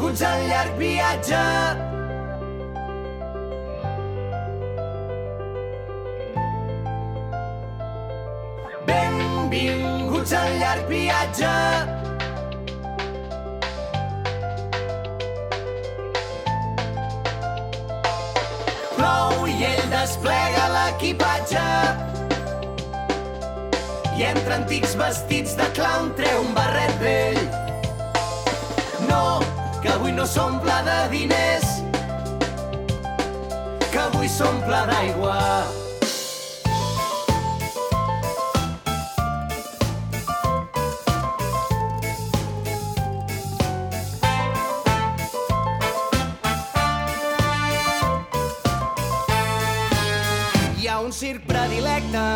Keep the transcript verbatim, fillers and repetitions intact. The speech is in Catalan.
Benvinguts al llarg viatge. Benvinguts al llarg viatge. Plou i ell desplega l'equipatge i entre antics vestits de clown treu un barret vell. No, que avui no s'omple de diners, que avui s'omple d'aigua. Hi ha un circ predilecte